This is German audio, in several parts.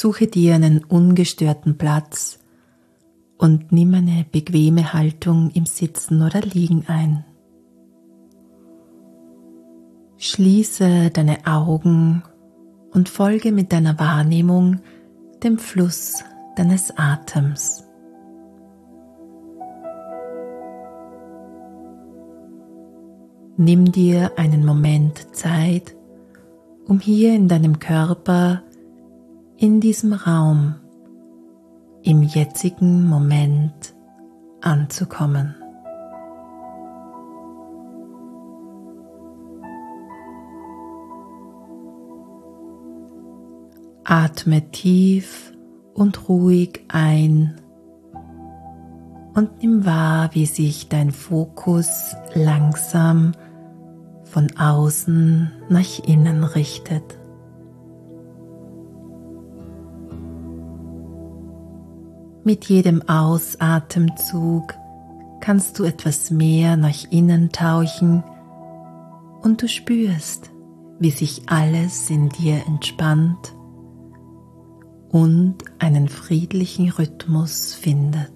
Suche dir einen ungestörten Platz und nimm eine bequeme Haltung im Sitzen oder Liegen ein. Schließe deine Augen und folge mit deiner Wahrnehmung dem Fluss deines Atems. Nimm dir einen Moment Zeit, um hier in deinem Körper, in diesem Raum, im jetzigen Moment anzukommen. Atme tief und ruhig ein und nimm wahr, wie sich dein Fokus langsam von außen nach innen richtet. Mit jedem Ausatemzug kannst du etwas mehr nach innen tauchen und du spürst, wie sich alles in dir entspannt und einen friedlichen Rhythmus findet.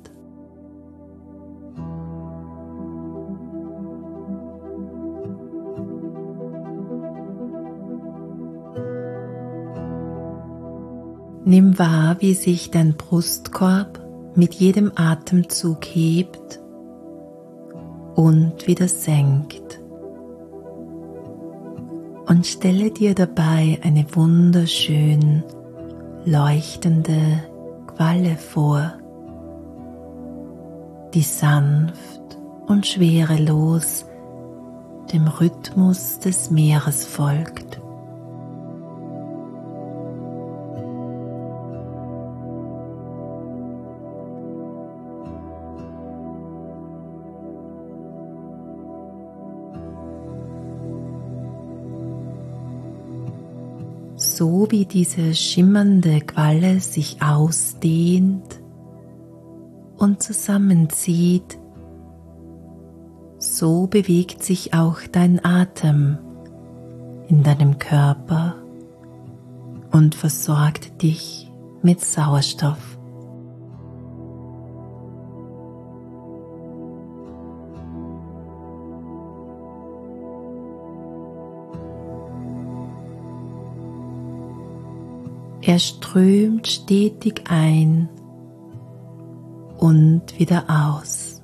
Nimm wahr, wie sich dein Brustkorb mit jedem Atemzug hebt und wieder senkt. Und stelle dir dabei eine wunderschön leuchtende Qualle vor, die sanft und schwerelos dem Rhythmus des Meeres folgt. So wie diese schimmernde Qualle sich ausdehnt und zusammenzieht, so bewegt sich auch dein Atem in deinem Körper und versorgt dich mit Sauerstoff. Er strömt stetig ein und wieder aus,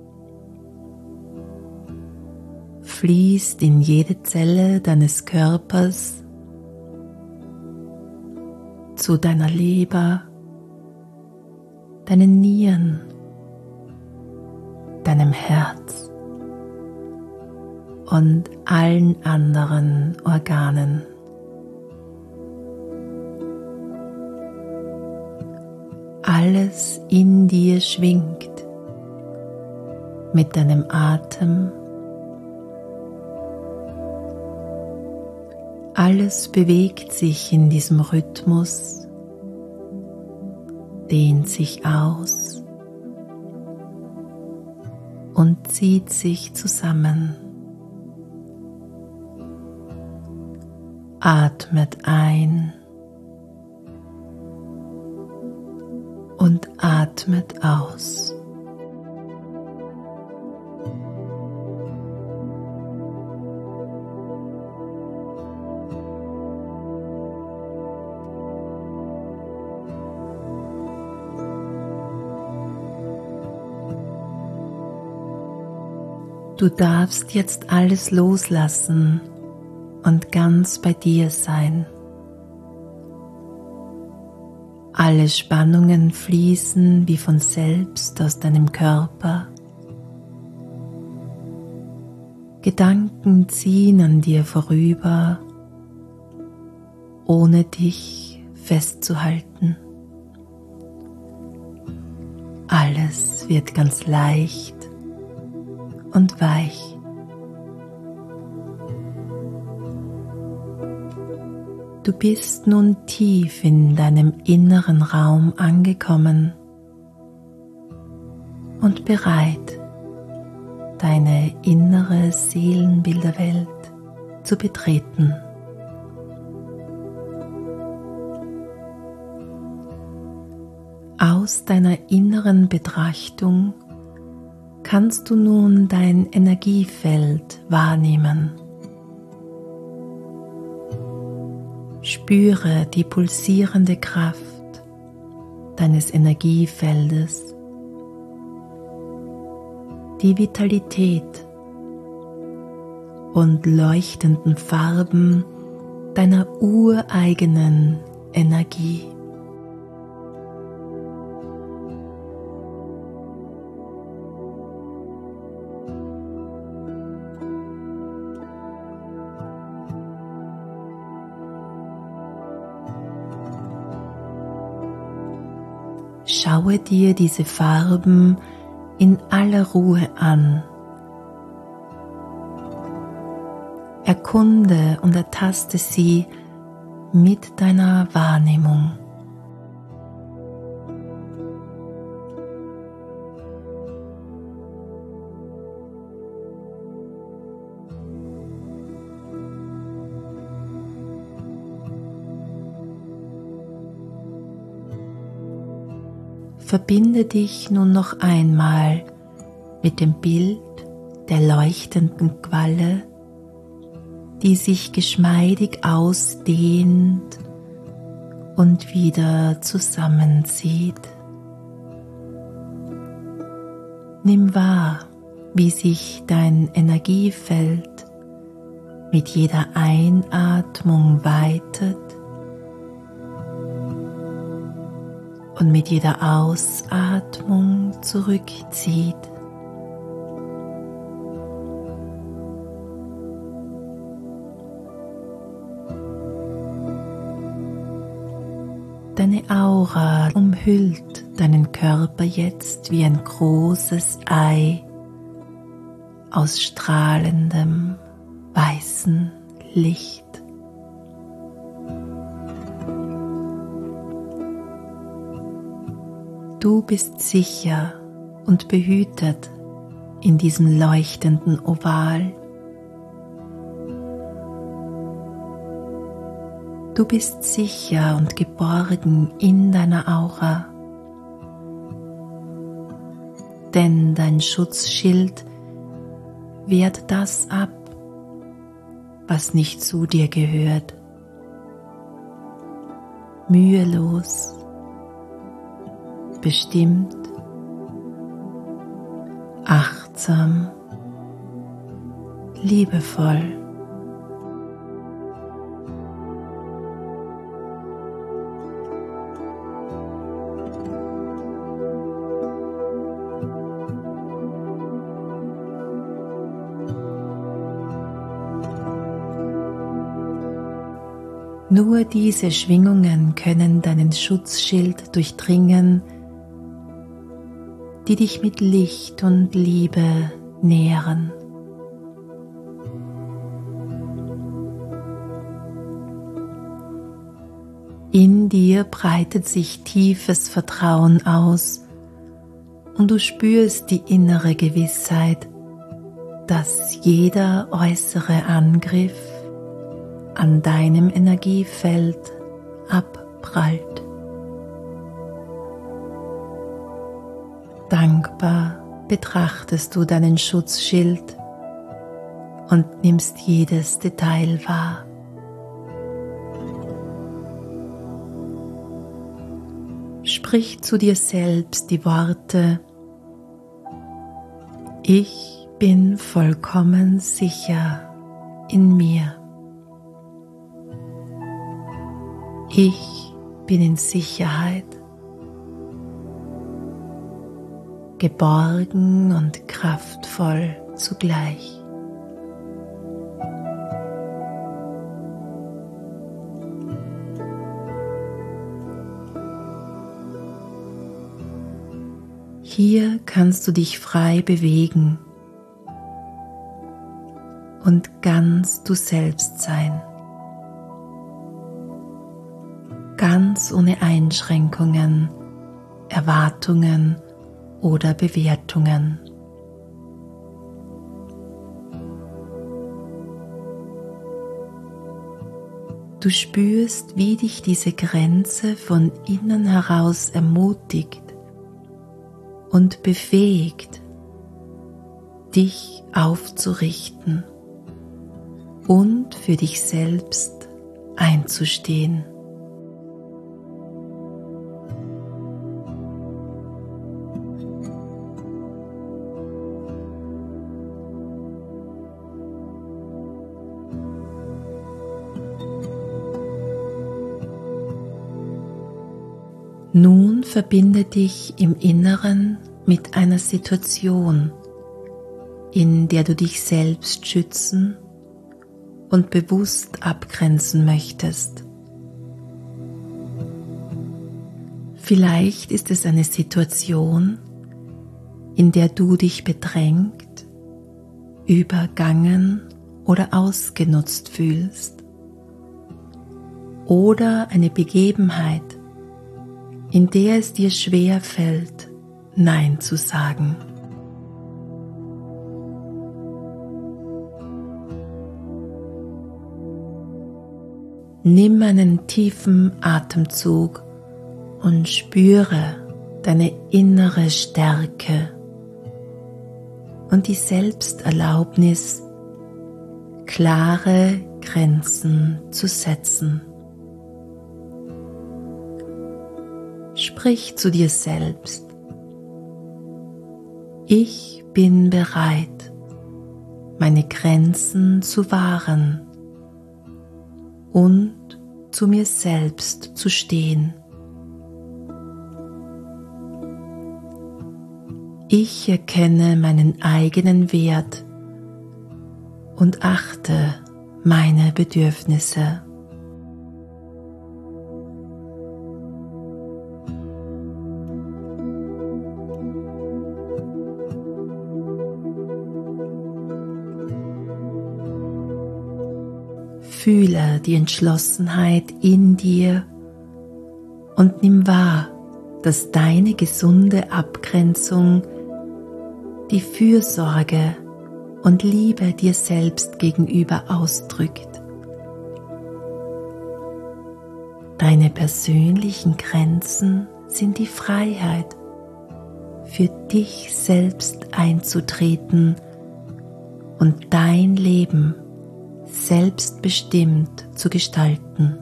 fließt in jede Zelle deines Körpers, zu deiner Leber, deinen Nieren, deinem Herz und allen anderen Organen. Alles in dir schwingt mit deinem Atem. Alles bewegt sich in diesem Rhythmus, dehnt sich aus und zieht sich zusammen. Atmet ein und atmet aus. Du darfst jetzt alles loslassen und ganz bei dir sein. Alle Spannungen fließen wie von selbst aus deinem Körper. Gedanken ziehen an dir vorüber, ohne dich festzuhalten. Alles wird ganz leicht und weich. Du bist nun tief in deinem inneren Raum angekommen und bereit, deine innere Seelenbilderwelt zu betreten. Aus deiner inneren Betrachtung kannst du nun dein Energiefeld wahrnehmen. Spüre die pulsierende Kraft deines Energiefeldes, die Vitalität und leuchtenden Farben deiner ureigenen Energie. Schaue dir diese Farben in aller Ruhe an. Erkunde und ertaste sie mit deiner Wahrnehmung. Verbinde dich nun noch einmal mit dem Bild der leuchtenden Qualle, die sich geschmeidig ausdehnt und wieder zusammenzieht. Nimm wahr, wie sich dein Energiefeld mit jeder Einatmung weitet und mit jeder Ausatmung zurückzieht. Deine Aura umhüllt deinen Körper jetzt wie ein großes Ei aus strahlendem weißen Licht. Du bist sicher und behütet in diesem leuchtenden Oval. Du bist sicher und geborgen in deiner Aura, denn dein Schutzschild wehrt das ab, was nicht zu dir gehört. Mühelos, bestimmt, achtsam, liebevoll. Nur diese Schwingungen können deinen Schutzschild durchdringen, die dich mit Licht und Liebe nähren. In dir breitet sich tiefes Vertrauen aus und du spürst die innere Gewissheit, dass jeder äußere Angriff an deinem Energiefeld abprallt. Dankbar betrachtest du deinen Schutzschild und nimmst jedes Detail wahr. Sprich zu dir selbst die Worte: Ich bin vollkommen sicher in mir. Ich bin in Sicherheit, geborgen und kraftvoll zugleich. Hier kannst du dich frei bewegen und ganz du selbst sein. Ganz ohne Einschränkungen, Erwartungen oder Bewertungen. Du spürst, wie dich diese Grenze von innen heraus ermutigt und befähigt, dich aufzurichten und für dich selbst einzustehen. Nun verbinde dich im Inneren mit einer Situation, in der du dich selbst schützen und bewusst abgrenzen möchtest. Vielleicht ist es eine Situation, in der du dich bedrängt, übergangen oder ausgenutzt fühlst. Oder eine Begebenheit, in der es dir schwer fällt, Nein zu sagen. Nimm einen tiefen Atemzug und spüre deine innere Stärke und die Selbsterlaubnis, klare Grenzen zu setzen. Sprich zu dir selbst: Ich bin bereit, meine Grenzen zu wahren und zu mir selbst zu stehen. Ich erkenne meinen eigenen Wert und achte meine Bedürfnisse. Fühle die Entschlossenheit in dir und nimm wahr, dass deine gesunde Abgrenzung die Fürsorge und Liebe dir selbst gegenüber ausdrückt. Deine persönlichen Grenzen sind die Freiheit, für dich selbst einzutreten und dein Leben selbstbestimmt zu gestalten.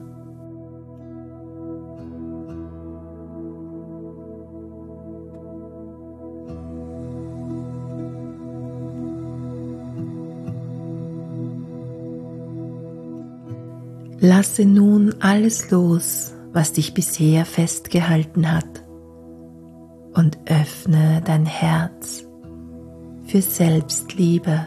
Lasse nun alles los, was dich bisher festgehalten hat, und öffne dein Herz für Selbstliebe,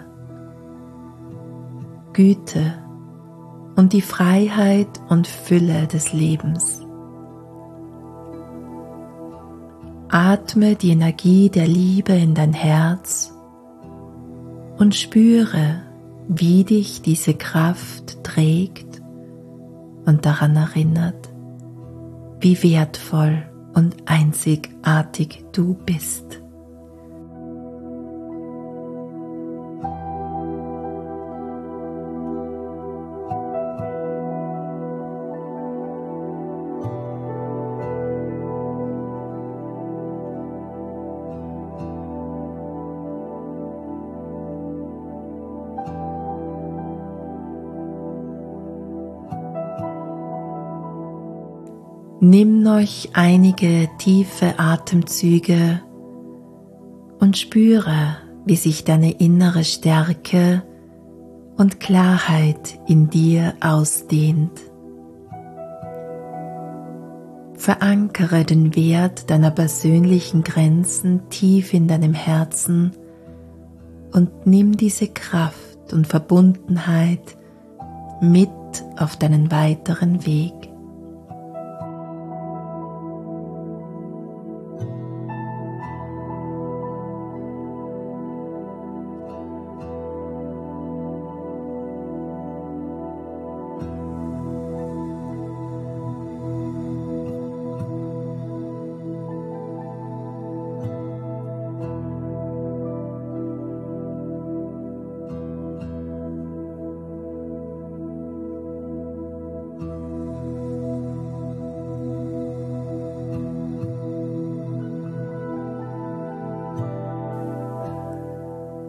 Güte und die Freiheit und Fülle des Lebens. Atme die Energie der Liebe in dein Herz und spüre, wie dich diese Kraft trägt und daran erinnert, wie wertvoll und einzigartig du bist. Nimm noch einige tiefe Atemzüge und spüre, wie sich deine innere Stärke und Klarheit in dir ausdehnt. Verankere den Wert deiner persönlichen Grenzen tief in deinem Herzen und nimm diese Kraft und Verbundenheit mit auf deinen weiteren Weg.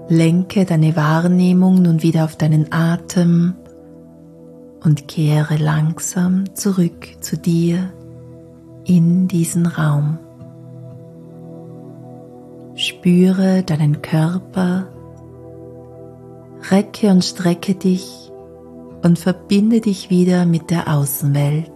Lenke deine Wahrnehmung nun wieder auf deinen Atem und kehre langsam zurück zu dir in diesen Raum. Spüre deinen Körper, recke und strecke dich und verbinde dich wieder mit der Außenwelt.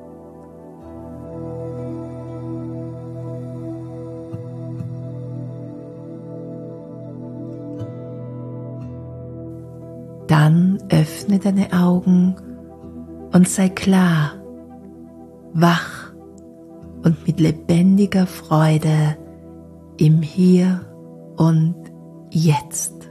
Dann öffne deine Augen und sei klar, wach und mit lebendiger Freude im Hier und Jetzt.